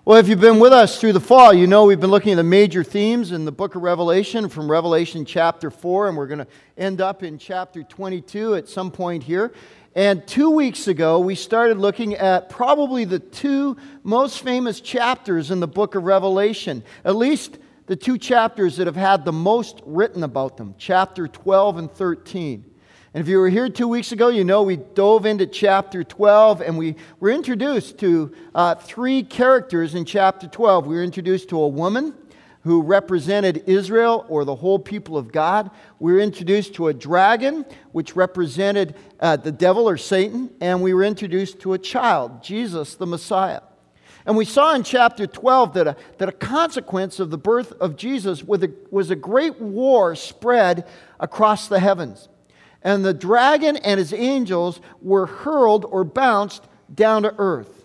Well, if you've been with us through the fall, you know we've been looking at the major themes in the book of Revelation, from Revelation chapter 4, and we're going to end up in chapter 22 at some point here. And 2 weeks ago, we started looking at probably the two most famous chapters in the book of Revelation, at least the two chapters that have had the most written about them, chapter 12 and 13. And if you were here 2 weeks ago, you know we dove into chapter 12 and we were introduced to three characters in chapter 12. We were introduced to a woman who represented Israel, or the whole people of God. We were introduced to a dragon, which represented the devil or Satan. And we were introduced to a child, Jesus the Messiah. And we saw in chapter 12 that a consequence of the birth of Jesus was a great war spread across the heavens. And the dragon and his angels were hurled or bounced down to earth.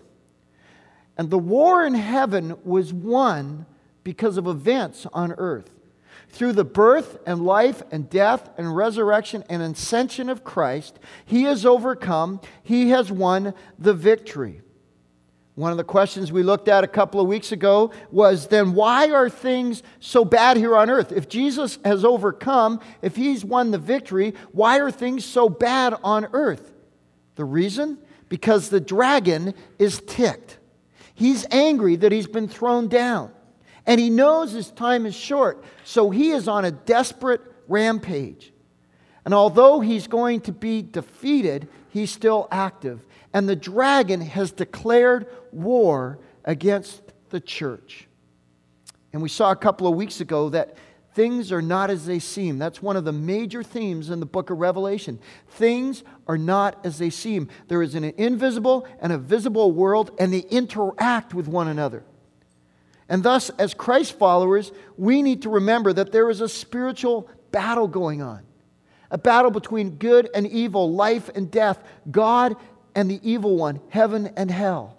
And the war in heaven was won because of events on earth. Through the birth and life and death and resurrection and ascension of Christ, He has overcome, He has won the victory. One of the questions we looked at a couple of weeks ago was, then why are things so bad here on earth? If Jesus has overcome, if He's won the victory, why are things so bad on earth? The reason? Because the dragon is ticked. He's angry that he's been thrown down. And he knows his time is short, so he is on a desperate rampage. And although he's going to be defeated, he's still active. And the dragon has declared war against the church. And we saw a couple of weeks ago that things are not as they seem. That's one of the major themes in the book of Revelation. Things are not as they seem. There is an invisible and a visible world, and they interact with one another. And thus, as Christ followers, we need to remember that there is a spiritual battle going on. A battle between good and evil, life and death, God and the evil one, heaven and hell.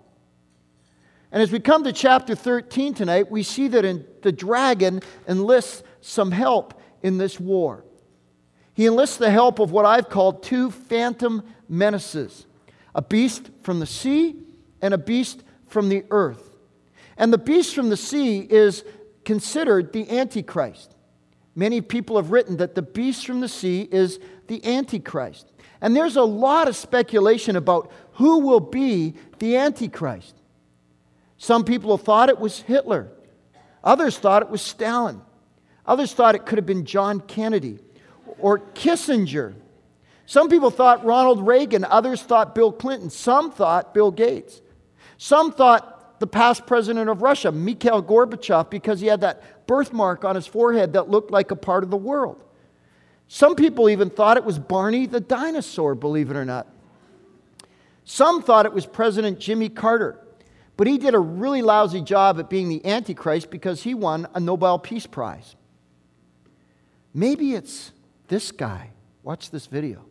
And as we come to chapter 13 tonight, we see that the dragon enlists some help in this war. He enlists the help of what I've called two phantom menaces, a beast from the sea and a beast from the earth. And the beast from the sea is considered the Antichrist. Many people have written that the beast from the sea is the Antichrist. And there's a lot of speculation about who will be the Antichrist. Some people have thought it was Hitler. Others thought it was Stalin. Others thought it could have been John Kennedy or Kissinger. Some people thought Ronald Reagan. Others thought Bill Clinton. Some thought Bill Gates. Some thought the past president of Russia, Mikhail Gorbachev, because he had that birthmark on his forehead that looked like a part of the world. Some people even thought it was Barney the dinosaur, believe it or not. Some thought it was President Jimmy Carter, but he did a really lousy job at being the Antichrist because he won a Nobel Peace Prize. Maybe it's this guy. Watch this video.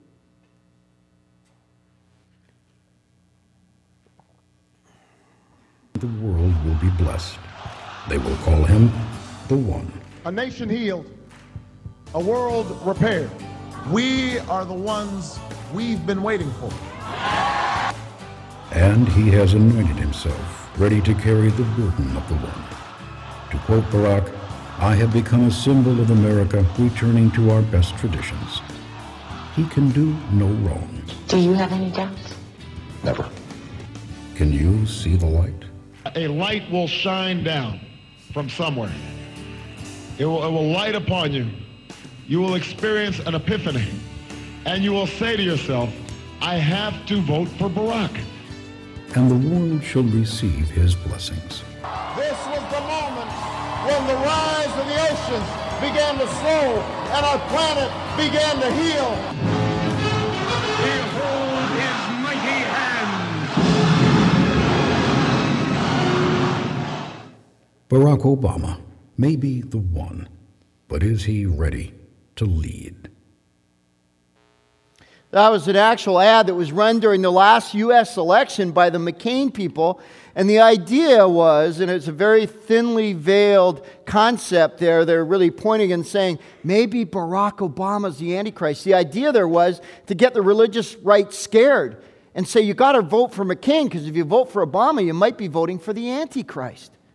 The world will be blessed. They will call him the One. A nation healed, a world repaired. We are the ones we've been waiting for. And he has anointed himself, ready to carry the burden of the One. To quote Barack, I have become a symbol of America, returning to our best traditions. He can do no wrong. Do you have any doubts? Never. Can you see the light? A light will shine down from somewhere. It will light upon you. You will experience an epiphany. And you will say to yourself, I have to vote for Barack. And the world shall receive his blessings. This was the moment when the rise of the oceans began to slow and our planet began to heal. Behold his mighty hand. Barack Obama may be the one, but is he ready to lead? That was an actual ad that was run during the last U.S. election by the McCain people. And the idea was, and it's a very thinly veiled concept there, they're really pointing and saying, maybe Barack Obama's the Antichrist. The idea there was to get the religious right scared and say, you got to vote for McCain, because if you vote for Obama, you might be voting for the Antichrist.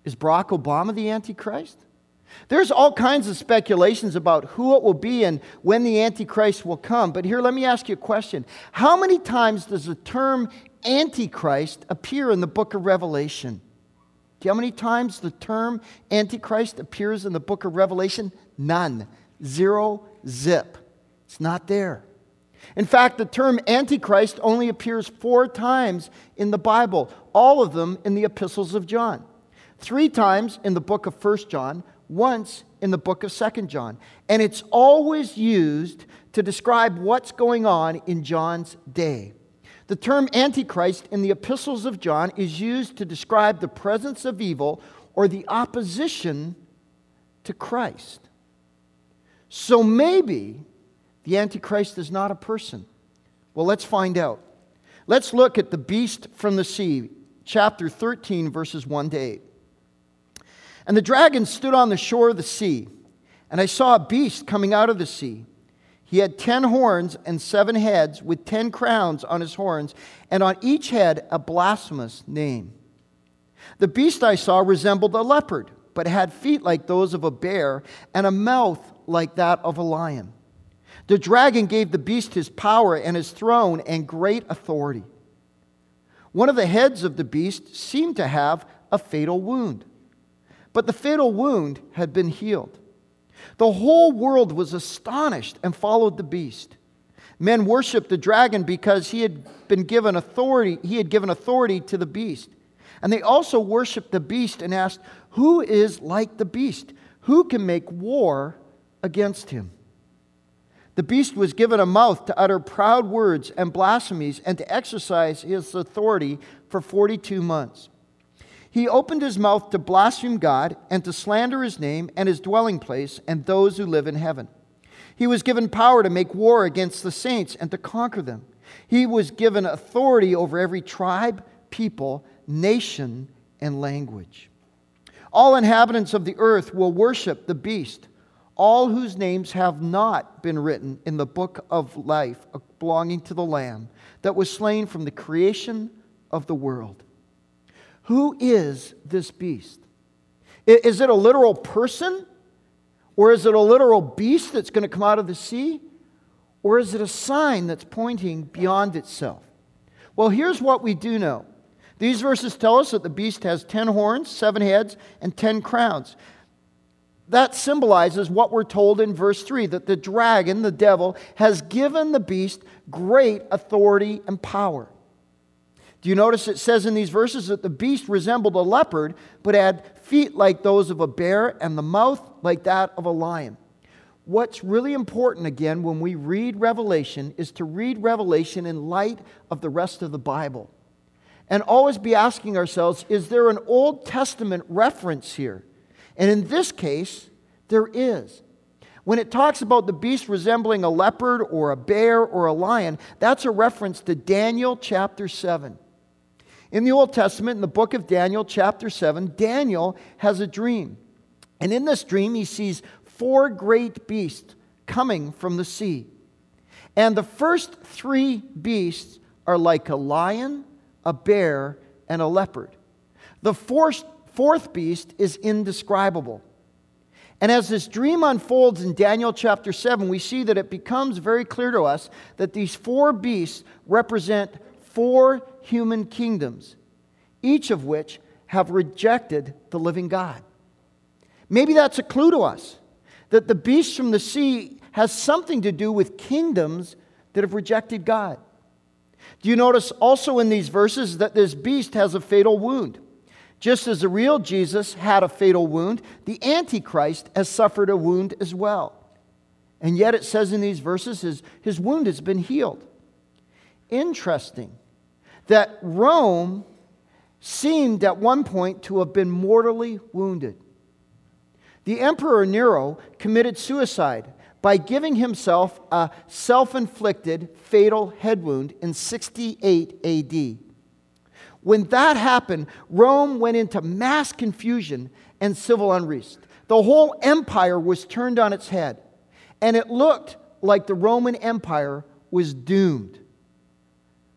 Is Barack Obama the Antichrist? There's all kinds of speculations about who it will be and when the Antichrist will come. But here, let me ask you a question. How many times does the term Antichrist appear in the book of Revelation? Do you know how many times the term Antichrist appears in the book of Revelation? None. 0, zip. It's not there. In fact, the term Antichrist only appears 4 times in the Bible, all of them in the epistles of John. 3 times in the book of 1 John, once in the book of 2 John. And it's always used to describe what's going on in John's day. The term Antichrist in the epistles of John is used to describe the presence of evil or the opposition to Christ. So maybe the Antichrist is not a person. Well, let's find out. Let's look at the beast from the sea, chapter 13, verses 1 to 8. And the dragon stood on the shore of the sea, and I saw a beast coming out of the sea. He had 10 horns and 7 heads, with 10 crowns on his horns, and on each head a blasphemous name. The beast I saw resembled a leopard, but had feet like those of a bear, and a mouth like that of a lion. The dragon gave the beast his power and his throne and great authority. One of the heads of the beast seemed to have a fatal wound, but the fatal wound had been healed. The whole world was astonished and followed the beast. Men worshipped the dragon because he had given authority to the beast. And they also worshipped the beast and asked, "Who is like the beast? Who can make war against him?" The beast was given a mouth to utter proud words and blasphemies and to exercise his authority for 42 months. He opened his mouth to blaspheme God and to slander his name and his dwelling place and those who live in heaven. He was given power to make war against the saints and to conquer them. He was given authority over every tribe, people, nation, and language. All inhabitants of the earth will worship the beast, all whose names have not been written in the book of life belonging to the Lamb that was slain from the creation of the world. Who is this beast? Is it a literal person? Or is it a literal beast that's going to come out of the sea? Or is it a sign that's pointing beyond itself? Well, here's what we do know. These verses tell us that the beast has 10 horns, 7 heads, and 10 crowns. That symbolizes what we're told in verse 3, that the dragon, the devil, has given the beast great authority and power. Do you notice it says in these verses that the beast resembled a leopard, but had feet like those of a bear and the mouth like that of a lion? What's really important, again, when we read Revelation is to read Revelation in light of the rest of the Bible. And always be asking ourselves, is there an Old Testament reference here? And in this case, there is. When it talks about the beast resembling a leopard or a bear or a lion, that's a reference to Daniel chapter 7. In the Old Testament, in the book of Daniel chapter 7, Daniel has a dream. And in this dream, he sees 4 great beasts coming from the sea. And the first 3 beasts are like a lion, a bear, and a leopard. The fourth beast is indescribable. And as this dream unfolds in Daniel chapter 7, we see that it becomes very clear to us that these 4 beasts represent 4 human kingdoms, each of which have rejected the living God. Maybe that's a clue to us, that the beast from the sea has something to do with kingdoms that have rejected God. Do you notice also in these verses that this beast has a fatal wound? Just as the real Jesus had a fatal wound, the Antichrist has suffered a wound as well. And yet it says in these verses his wound has been healed. Interesting that Rome seemed at one point to have been mortally wounded. The Emperor Nero committed suicide by giving himself a self-inflicted fatal head wound in 68 AD. When that happened, Rome went into mass confusion and civil unrest. The whole empire was turned on its head, and it looked like the Roman Empire was doomed.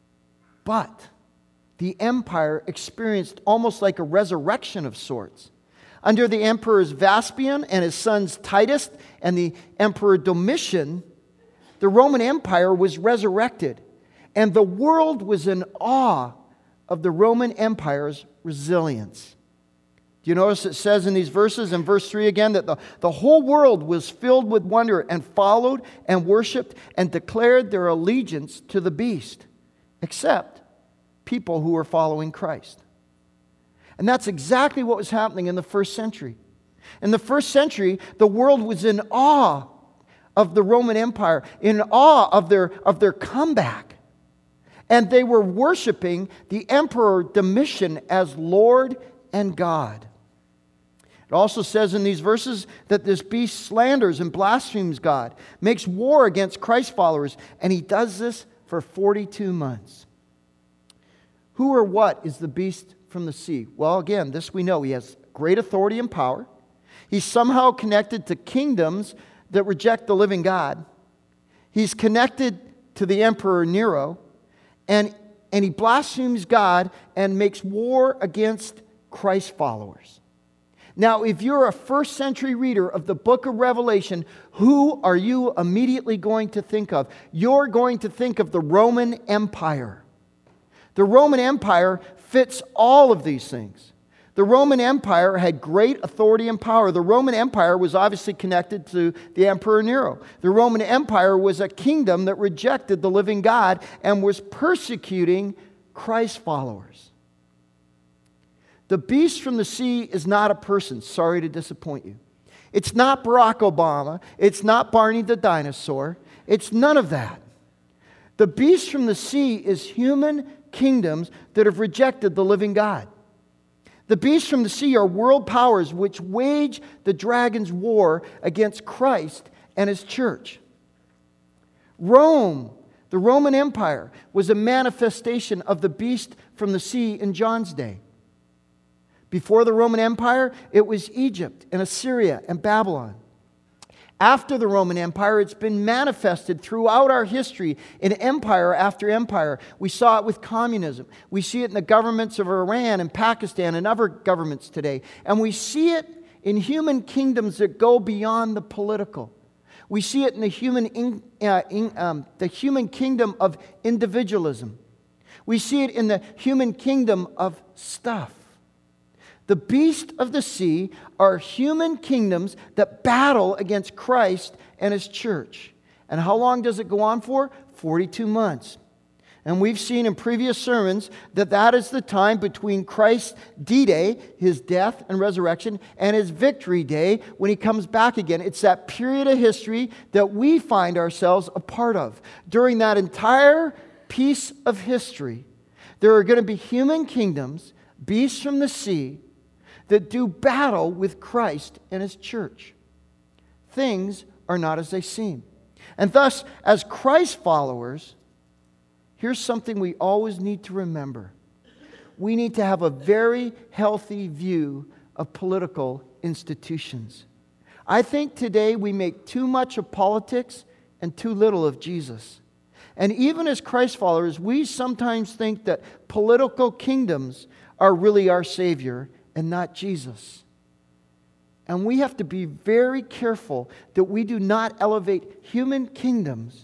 But the empire experienced almost like a resurrection of sorts. Under the emperors Vespasian and his sons Titus and the emperor Domitian, the Roman Empire was resurrected, and the world was in awe of the Roman Empire's resilience. Do you notice it says in these verses, in verse 3 again, that the whole world was filled with wonder and followed and worshiped and declared their allegiance to the beast, except people who were following Christ. And that's exactly what was happening in the first century. In the first century, the world was in awe of the Roman Empire, in awe of their comeback. And they were worshiping the Emperor Domitian as Lord and God. It also says in these verses that this beast slanders and blasphemes God, makes war against Christ's followers, and he does this for 42 months. Who or what is the beast from the sea? Well, again, this we know. He has great authority and power. He's somehow connected to kingdoms that reject the living God. He's connected to the Emperor Nero, and he blasphemes God and makes war against Christ's followers. Now, if you're a first century reader of the book of Revelation, who are you immediately going to think of? You're going to think of the Roman Empire. The Roman Empire fits all of these things. The Roman Empire had great authority and power. The Roman Empire was obviously connected to the Emperor Nero. The Roman Empire was a kingdom that rejected the living God and was persecuting Christ's followers. The beast from the sea is not a person. Sorry to disappoint you. It's not Barack Obama. It's not Barney the dinosaur. It's none of that. The beast from the sea is human kingdoms that have rejected the living God. The beasts from the sea are world powers which wage the dragon's war against Christ and his church. Rome, the Roman Empire, was a manifestation of the beast from the sea in John's day. Before the Roman Empire, it was Egypt and Assyria and Babylon. After the Roman Empire, it's been manifested throughout our history in empire after empire. We saw it with communism. We see it in the governments of Iran and Pakistan and other governments today. And we see it in human kingdoms that go beyond the political. We see it in the human kingdom of individualism. We see it in the human kingdom of stuff. The beast of the sea are human kingdoms that battle against Christ and his church. And how long does it go on for? 42 months. And we've seen in previous sermons that is the time between Christ's D-Day, his death and resurrection, and his victory day when he comes back again. It's that period of history that we find ourselves a part of. During that entire piece of history, there are going to be human kingdoms, beasts from the sea, that do battle with Christ and his church. Things are not as they seem. And thus, as Christ followers, here's something we always need to remember. We need to have a very healthy view of political institutions. I think today we make too much of politics and too little of Jesus. And even as Christ followers, we sometimes think that political kingdoms are really our Savior and not Jesus. And we have to be very careful that we do not elevate human kingdoms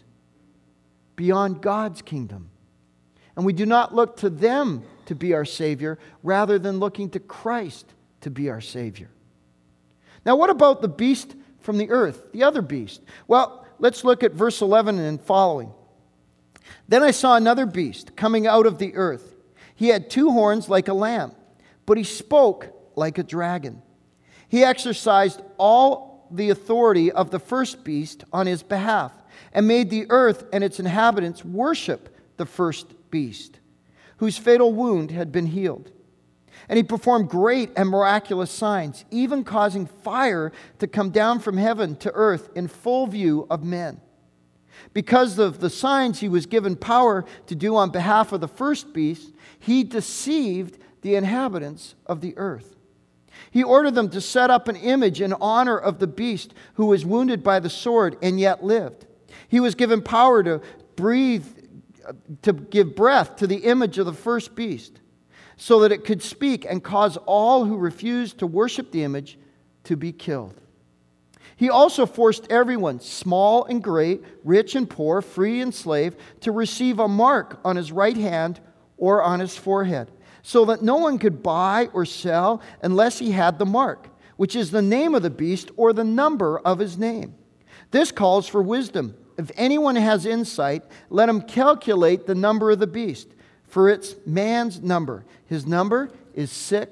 beyond God's kingdom. And we do not look to them to be our Savior rather than looking to Christ to be our Savior. Now, what about the beast from the earth, the other beast? Well, let's look at verse 11 and following. Then I saw another beast coming out of the earth. He had 2 horns like a lamb, but he spoke like a dragon. He exercised all the authority of the first beast on his behalf and made the earth and its inhabitants worship the first beast, whose fatal wound had been healed. And he performed great and miraculous signs, even causing fire to come down from heaven to earth in full view of men. Because of the signs he was given power to do on behalf of the first beast, he deceived the inhabitants of the earth. He ordered them to set up an image in honor of the beast who was wounded by the sword and yet lived. He was given power to give breath to the image of the first beast. so that it could speak and cause all who refused to worship the image to be killed. He also forced everyone, small and great, rich and poor, free and slave, to receive a mark on his right hand or on his forehead, so that no one could buy or sell unless he had the mark, which is the name of the beast or the number of his name. This calls for wisdom. If anyone has insight, let him calculate the number of the beast, for it's man's number. His number is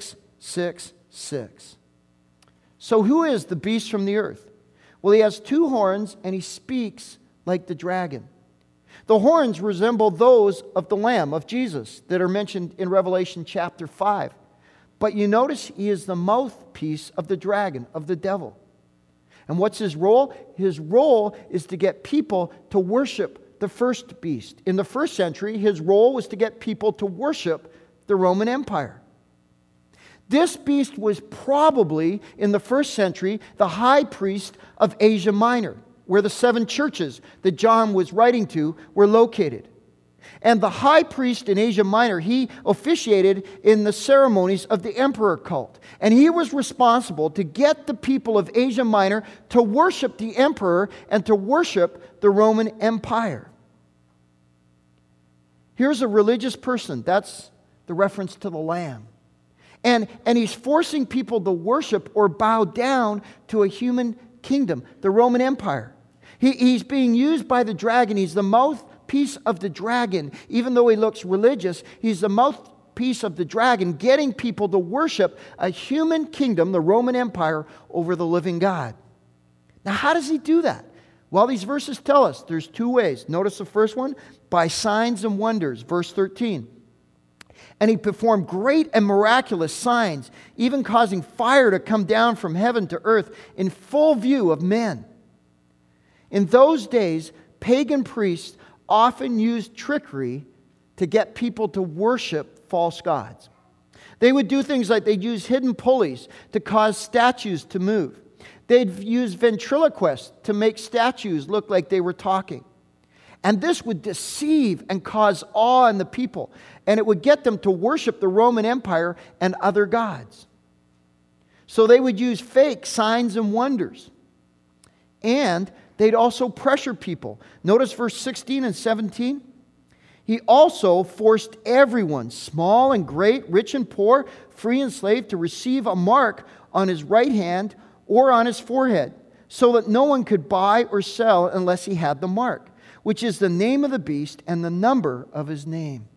666. So who is the beast from the earth? Well, he has 2 horns and he speaks like the dragon. The horns resemble those of the Lamb, of Jesus, that are mentioned in Revelation chapter 5. But you notice he is the mouthpiece of the dragon, of the devil. And what's his role? His role is to get people to worship the first beast. In the first century, his role was to get people to worship the Roman Empire. This beast was probably, in the first century, the high priest of Asia Minor, where the 7 churches that John was writing to were located. And the high priest in Asia Minor, he officiated in the ceremonies of the emperor cult. And he was responsible to get the people of Asia Minor to worship the emperor and to worship the Roman Empire. Here's a religious person. That's the reference to the Lamb. And he's forcing people to worship or bow down to a human kingdom, the Roman Empire. He's being used by the dragon. He's the mouthpiece of the dragon. Even though he looks religious, he's the mouthpiece of the dragon, getting people to worship a human kingdom, the Roman Empire, over the living God. Now, how does he do that? Well, these verses tell us there's 2 ways. Notice the first one, by signs and wonders, verse 13. And he performed great and miraculous signs, even causing fire to come down from heaven to earth in full view of men. In those days, pagan priests often used trickery to get people to worship false gods. They would do things like they'd use hidden pulleys to cause statues to move. They'd use ventriloquists to make statues look like they were talking. And this would deceive and cause awe in the people. And it would get them to worship the Roman Empire and other gods. So they would use fake signs and wonders. And they'd also pressure people. Notice verse 16 and 17. He also forced everyone, small and great, rich and poor, free and slave, to receive a mark on his right hand or on his forehead, so that no one could buy or sell unless he had the mark, which is the name of the beast and the number of his name.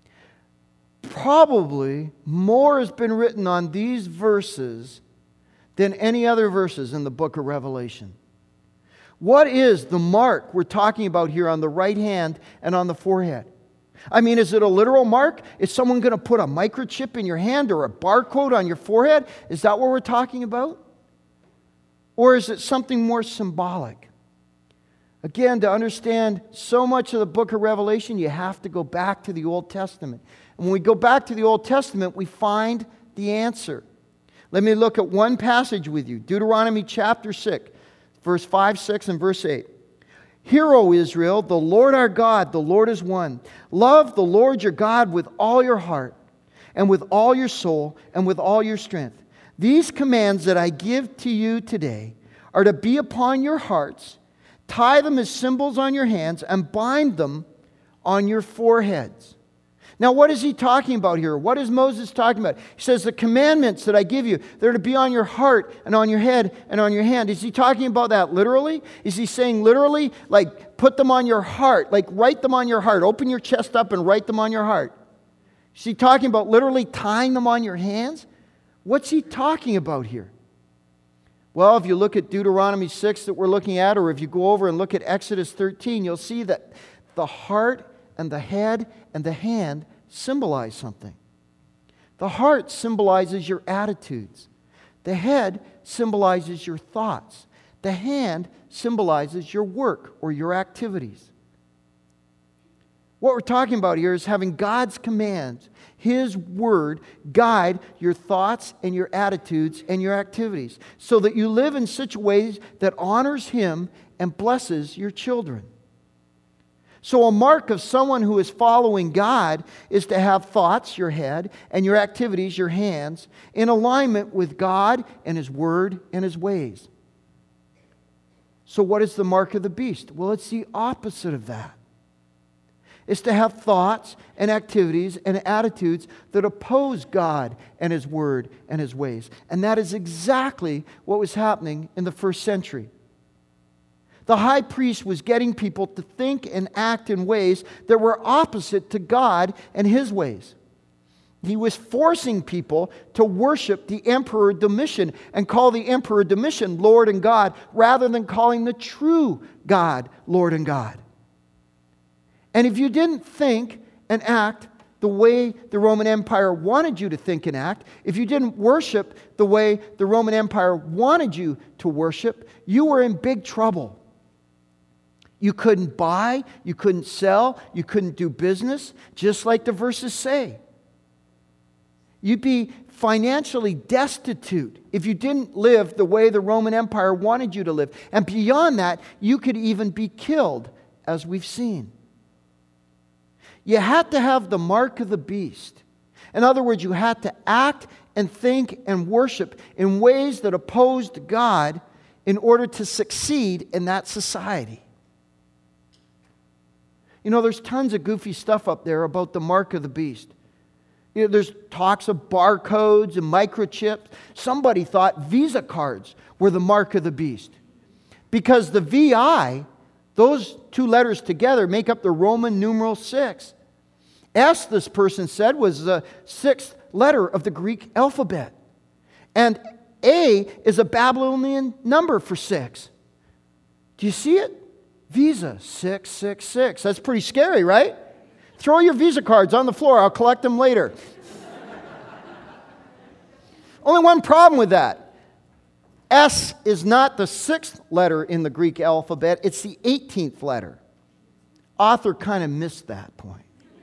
Probably more has been written on these verses than any other verses in the book of Revelation. What is the mark we're talking about here on the right hand and on the forehead? I mean, is it a literal mark? Is someone going to put a microchip in your hand or a barcode on your forehead? Is that what we're talking about? Or is it something more symbolic? Again, to understand so much of the book of Revelation, you have to go back to the Old Testament. And when we go back to the Old Testament, we find the answer. Let me look at one passage with you. Deuteronomy chapter 6, verse 5, 6, and verse 8. Hear, O Israel, the Lord our God, the Lord is one. Love the Lord your God with all your heart, and with all your soul, and with all your strength. These commands that I give to you today are to be upon your hearts. Tie them as symbols on your hands and bind them on your foreheads. Now, what is he talking about here? What is Moses talking about? He says, the commandments that I give you, they're to be on your heart and on your head and on your hand. Is he talking about that literally? Is he saying literally, like, put them on your heart, like write them on your heart, open your chest up and write them on your heart? Is he talking about literally tying them on your hands? What's he talking about here? Well, if you look at Deuteronomy 6 that we're looking at, or if you go over and look at Exodus 13, you'll see that the heart and the head and the hand symbolize something. The heart symbolizes your attitudes. The head symbolizes your thoughts. The hand symbolizes your work or your activities. What we're talking about here is having God's commands, His Word, guide your thoughts and your attitudes and your activities so that you live in such ways that honors Him and blesses your children. So a mark of someone who is following God is to have thoughts, your head, and your activities, your hands, in alignment with God and His Word and His ways. So what is the mark of the beast? Well, it's the opposite of that. It's to have thoughts and activities and attitudes that oppose God and His Word and His ways. And that is exactly what was happening in the first century. The high priest was getting people to think and act in ways that were opposite to God and His ways. He was forcing people to worship the Emperor Domitian and call the Emperor Domitian Lord and God rather than calling the true God Lord and God. And if you didn't think and act the way the Roman Empire wanted you to think and act, if you didn't worship the way the Roman Empire wanted you to worship, you were in big trouble. You couldn't buy, you couldn't sell, you couldn't do business, just like the verses say. You'd be financially destitute if you didn't live the way the Roman Empire wanted you to live. And beyond that, you could even be killed, as we've seen. You had to have the mark of the beast. In other words, you had to act and think and worship in ways that opposed God in order to succeed in that society. You know, there's tons of goofy stuff up there about the mark of the beast. You know, there's talks of barcodes and microchips. Somebody thought Visa cards were the mark of the beast. Because the VI, those two letters together make up the Roman numeral 6. S, this person said, was the 6th letter of the Greek alphabet. And A is a Babylonian number for 6. Do you see it? Visa 666. That's pretty scary, right? Throw your Visa cards on the floor. I'll collect them later. Only one problem with that. S is not the 6th letter in the Greek alphabet. It's the 18th letter. Author kind of missed that point.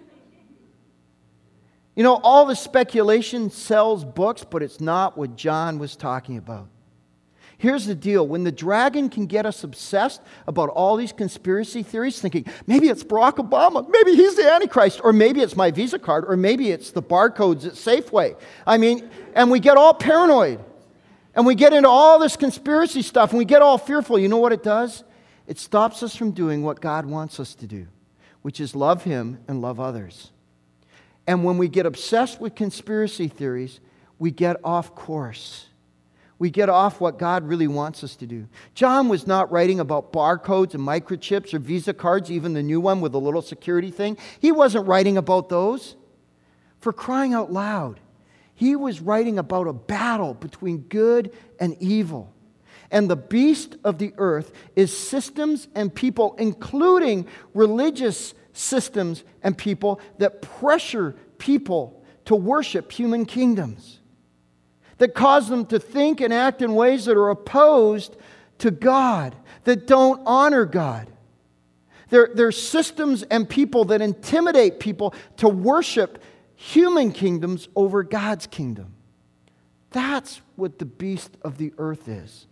You know, all the speculation sells books, but it's not what John was talking about. Here's the deal. When the dragon can get us obsessed about all these conspiracy theories, thinking, maybe it's Barack Obama, maybe he's the Antichrist, or maybe it's my Visa card, or maybe it's the barcodes at Safeway. And we get all paranoid. And we get into all this conspiracy stuff, and we get all fearful. You know what it does? It stops us from doing what God wants us to do, which is love Him and love others. And when we get obsessed with conspiracy theories, we get off course. We get off what God really wants us to do. John was not writing about barcodes and microchips or Visa cards, even the new one with a little security thing. He wasn't writing about those. For crying out loud, he was writing about a battle between good and evil. And the beast of the earth is systems and people, including religious systems and people that pressure people to worship human kingdoms, that cause them to think and act in ways that are opposed to God, that don't honor God. They're systems and people that intimidate people to worship human kingdoms over God's kingdom. That's what the beast of the earth is.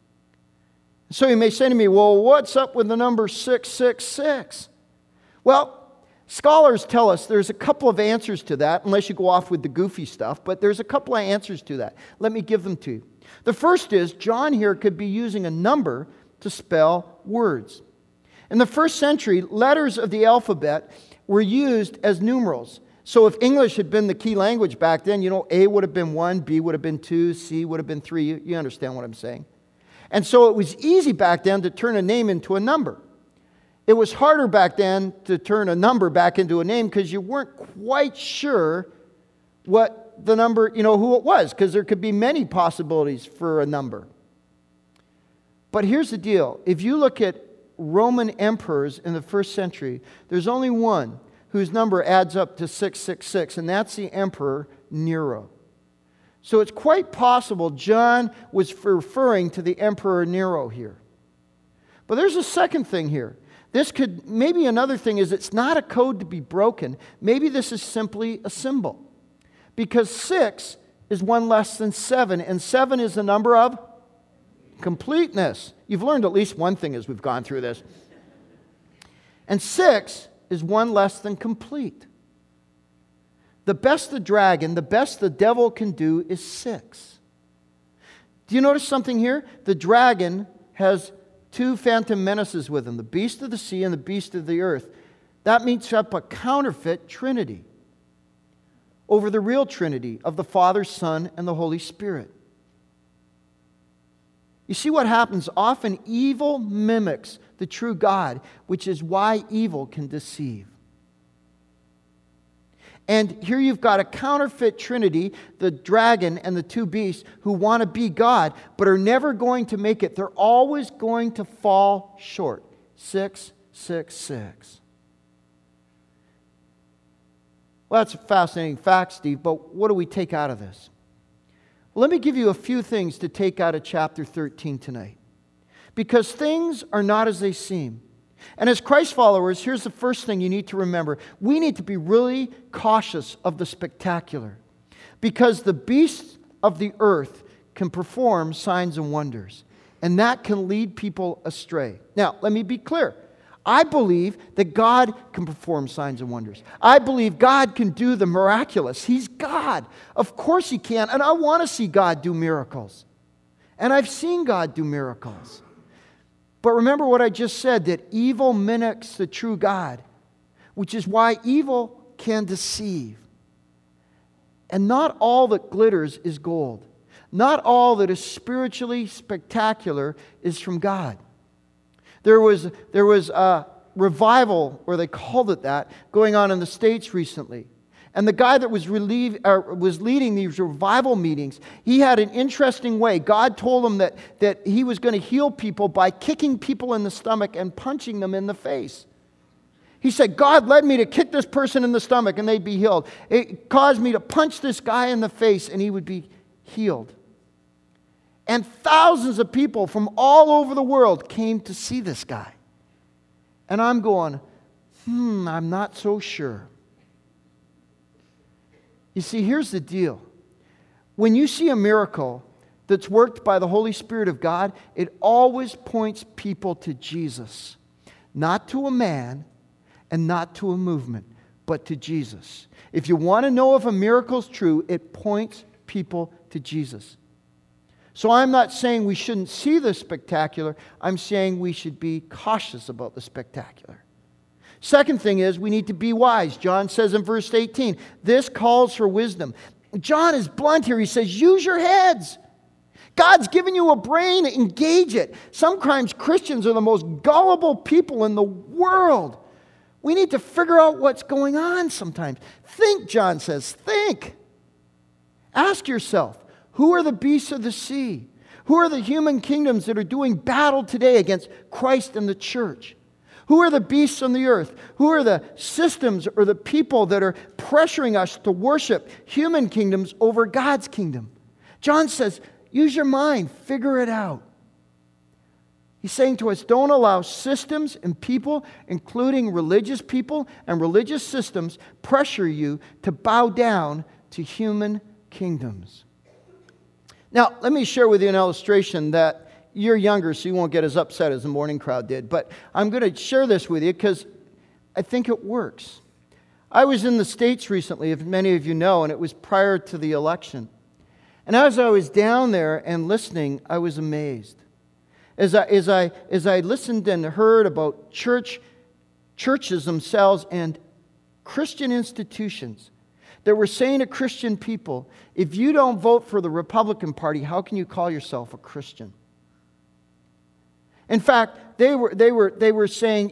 So you may say to me, well, what's up with the number 666? Well, scholars tell us there's a couple of answers to that, unless you go off with the goofy stuff, but there's a couple of answers to that. Let me give them to you. The first is, John here could be using a number to spell words. In the first century, letters of the alphabet were used as numerals. So if English had been the key language back then, you know, A would have been 1, B would have been 2, C would have been 3. You understand what I'm saying. And so it was easy back then to turn a name into a number. It was harder back then to turn a number back into a name because you weren't quite sure what the number, who it was, because there could be many possibilities for a number. But here's the deal. If you look at Roman emperors in the first century, there's only one whose number adds up to 666, and that's the Emperor Nero. So it's quite possible John was referring to the Emperor Nero here. But there's a second thing here. Maybe another thing is it's not a code to be broken. Maybe this is simply a symbol. Because 6 is 1 less than 7, and 7 is the number of completeness. You've learned at least one thing as we've gone through this. And 6 is one less than complete. The best the dragon, the best the devil can do is 6. Do you notice something here? The dragon has 2 phantom menaces with him, the beast of the sea and the beast of the earth. That makes up a counterfeit trinity over the real Trinity of the Father, Son, and the Holy Spirit. You see what happens? Often evil mimics the true God, which is why evil can deceive. And here you've got a counterfeit trinity, the dragon and the 2 beasts, who want to be God, but are never going to make it. They're always going to fall short. 6, 6, 6. Well, that's a fascinating fact, Steve, but what do we take out of this? Well, let me give you a few things to take out of chapter 13 tonight. Because things are not as they seem. And as Christ followers, here's the first thing you need to remember. We need to be really cautious of the spectacular. Because the beasts of the earth can perform signs and wonders. And that can lead people astray. Now, let me be clear. I believe that God can perform signs and wonders. I believe God can do the miraculous. He's God. Of course He can. And I want to see God do miracles. And I've seen God do miracles. But remember what I just said, that evil mimics the true God, which is why evil can deceive. And not all that glitters is gold. Not all that is spiritually spectacular is from God. There was a revival, or they called it that, going on in the States recently. And the guy that was leading these revival meetings, he had an interesting way. God told him that he was going to heal people by kicking people in the stomach and punching them in the face. He said, God led me to kick this person in the stomach and they'd be healed. It caused me to punch this guy in the face and he would be healed. And thousands of people from all over the world came to see this guy. And I'm going, I'm not so sure. You see, here's the deal. When you see a miracle that's worked by the Holy Spirit of God, it always points people to Jesus. Not to a man and not to a movement, but to Jesus. If you want to know if a miracle's true, it points people to Jesus. So I'm not saying we shouldn't see the spectacular. I'm saying we should be cautious about the spectacular. Second thing is we need to be wise. John says in verse 18, this calls for wisdom. John is blunt here. He says, use your heads. God's given you a brain, engage it. Sometimes Christians are the most gullible people in the world. We need to figure out what's going on sometimes. Think, John says, think. Ask yourself, who are the beasts of the sea? Who are the human kingdoms that are doing battle today against Christ and the church? Who are the beasts on the earth? Who are the systems or the people that are pressuring us to worship human kingdoms over God's kingdom? John says, use your mind, figure it out. He's saying to us, don't allow systems and people, including religious people and religious systems, pressure you to bow down to human kingdoms. Now, let me share with you an illustration that you're younger, so you won't get as upset as the morning crowd did. But I'm going to share this with you because I think it works. I was in the States recently, if many of you know, and it was prior to the election. And as I was down there and listening, I was amazed. As I listened and heard about churches themselves and Christian institutions that were saying to Christian people, if you don't vote for the Republican Party, how can you call yourself a Christian? In fact, they were saying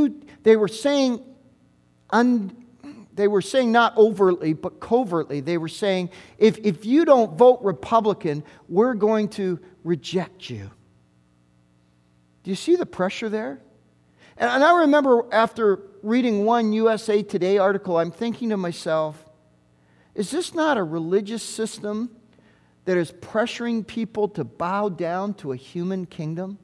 not overtly but covertly. They were saying if you don't vote Republican, we're going to reject you. Do you see the pressure there? And I remember after reading one USA Today article, I'm thinking to myself, is this not a religious system that is pressuring people to bow down to a human kingdom?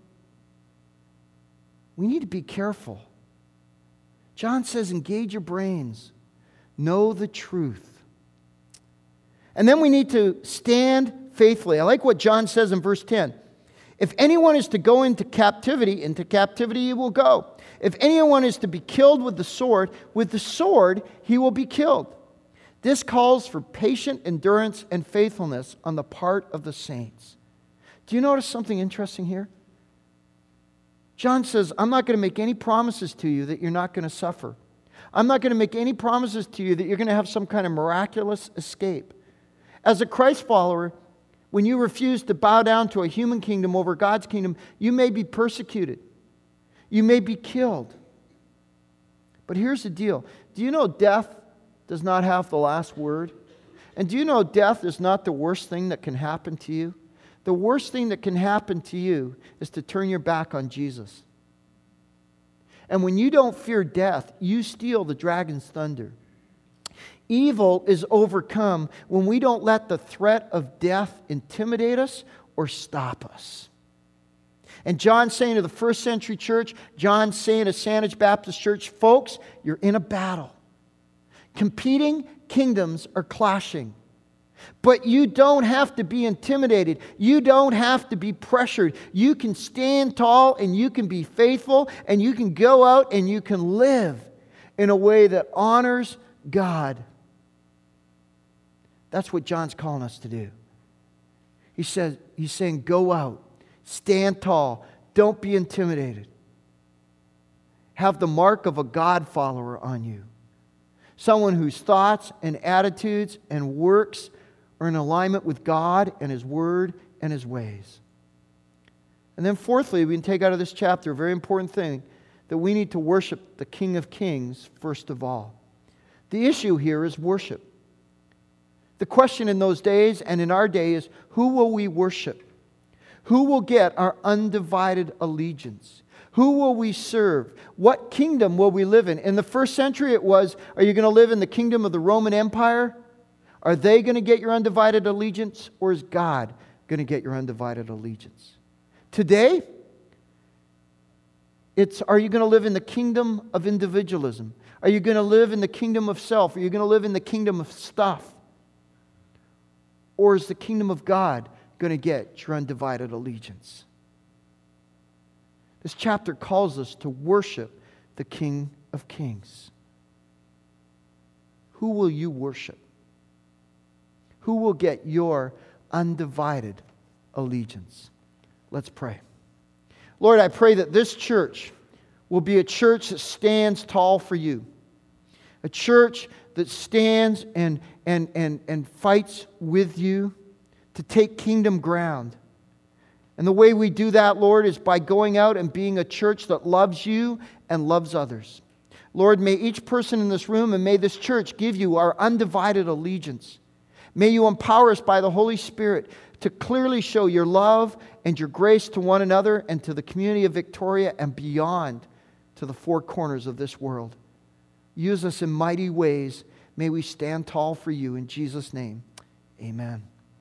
We need to be careful. John says, engage your brains. Know the truth. And then we need to stand faithfully. I like what John says in verse 10. If anyone is to go into captivity he will go. If anyone is to be killed with the sword he will be killed. This calls for patient endurance and faithfulness on the part of the saints. Do you notice something interesting here? John says, I'm not going to make any promises to you that you're not going to suffer. I'm not going to make any promises to you that you're going to have some kind of miraculous escape. As a Christ follower, when you refuse to bow down to a human kingdom over God's kingdom, you may be persecuted. You may be killed. But here's the deal. Do you know death does not have the last word? And do you know death is not the worst thing that can happen to you? The worst thing that can happen to you is to turn your back on Jesus. And when you don't fear death, you steal the dragon's thunder. Evil is overcome when we don't let the threat of death intimidate us or stop us. And John's saying to the first century church, John's saying to Sandwich Baptist Church, folks, you're in a battle. Competing kingdoms are clashing. But you don't have to be intimidated. You don't have to be pressured. You can stand tall and you can be faithful and you can go out and you can live in a way that honors God. That's what John's calling us to do. He's saying, go out, stand tall, don't be intimidated. Have the mark of a God follower on you. Someone whose thoughts and attitudes and works are in alignment with God and His Word and His ways. And then fourthly, we can take out of this chapter a very important thing, that we need to worship the King of Kings first of all. The issue here is worship. The question in those days and in our day is, who will we worship? Who will get our undivided allegiance? Who will we serve? What kingdom will we live in? In the first century it was, are you going to live in the kingdom of the Roman Empire? Are they going to get your undivided allegiance, or is God going to get your undivided allegiance? Today, it's, are you going to live in the kingdom of individualism? Are you going to live in the kingdom of self? Are you going to live in the kingdom of stuff? Or is the kingdom of God going to get your undivided allegiance? This chapter calls us to worship the King of Kings. Who will you worship? Who will get your undivided allegiance? Let's pray. Lord, I pray that this church will be a church that stands tall for you. A church that stands and fights with you to take kingdom ground. And the way we do that, Lord, is by going out and being a church that loves you and loves others. Lord, may each person in this room and may this church give you our undivided allegiance. May you empower us by the Holy Spirit to clearly show your love and your grace to one another and to the community of Victoria and beyond to the four corners of this world. Use us in mighty ways. May we stand tall for you in Jesus' name. Amen.